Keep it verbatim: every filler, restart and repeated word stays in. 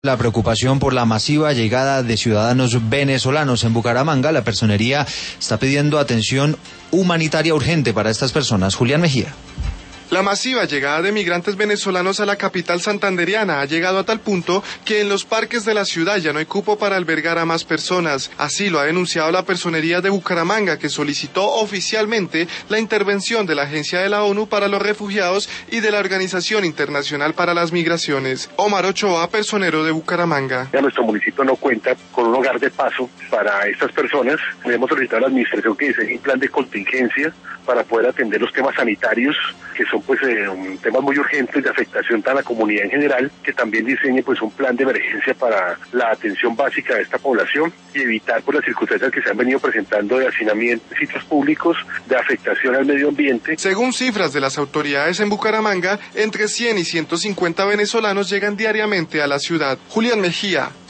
La preocupación por la masiva llegada de ciudadanos venezolanos en Bucaramanga, la personería está pidiendo atención humanitaria urgente para estas personas. Julián Mejía. La masiva llegada de migrantes venezolanos a la capital santandereana ha llegado a tal punto que en los parques de la ciudad ya no hay cupo para albergar a más personas. Así lo ha denunciado la personería de Bucaramanga, que solicitó oficialmente la intervención de la Agencia de la ONU para los Refugiados y de la Organización Internacional para las Migraciones. Omar Ochoa, personero de Bucaramanga. Ya nuestro municipio no cuenta con un hogar de paso para estas personas. Le hemos solicitado a la administración que diseñe un plan de contingencia para poder atender los temas sanitarios, que son pues eh, un, temas muy urgentes de afectación a la comunidad en general, que también diseñe pues un plan de emergencia para la atención básica de esta población y evitar pues las circunstancias que se han venido presentando de hacinamiento en sitios públicos, de afectación al medio ambiente. Según cifras de las autoridades en Bucaramanga, entre cien y ciento cincuenta venezolanos llegan diariamente a la ciudad. Julián Mejía,